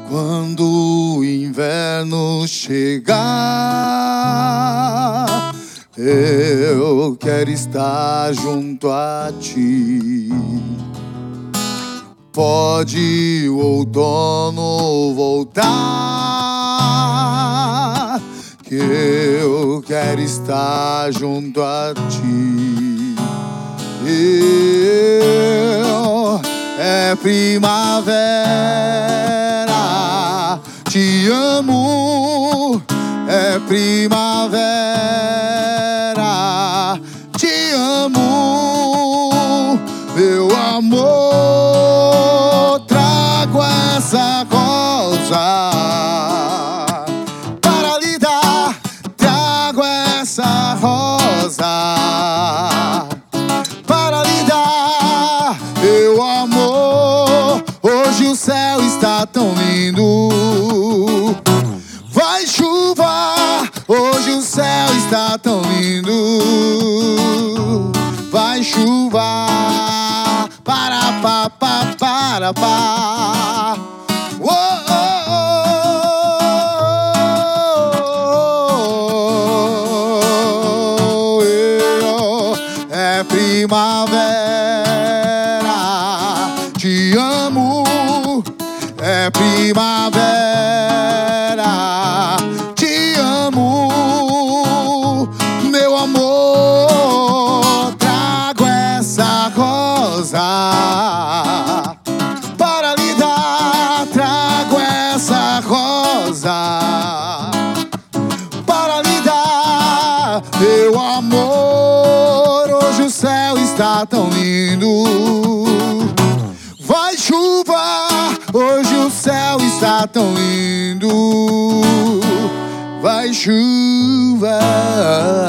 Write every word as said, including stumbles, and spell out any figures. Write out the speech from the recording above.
Quando o inverno chegar, eu quero estar junto a ti. Pode o outono voltar, que eu quero estar junto a ti. Eu é primavera, te amo, é primavera, te amo, meu amor, trago essa rosa para lhe dar, trago essa rosa para lhe dar, meu amor. Hoje o céu está tão lindo, vai chuva. Hoje o céu está tão lindo, vai chuva. Para pá pá para pá. Oh, oh, oh, oh, oh. É primavera, te amo, é primavera, te amo, meu amor, trago essa rosa para lhe dar, trago essa rosa para lhe dar, meu amor. Hoje o céu está tão lindo, vai chuva. Hoje o céu está tão lindo, vai chuva.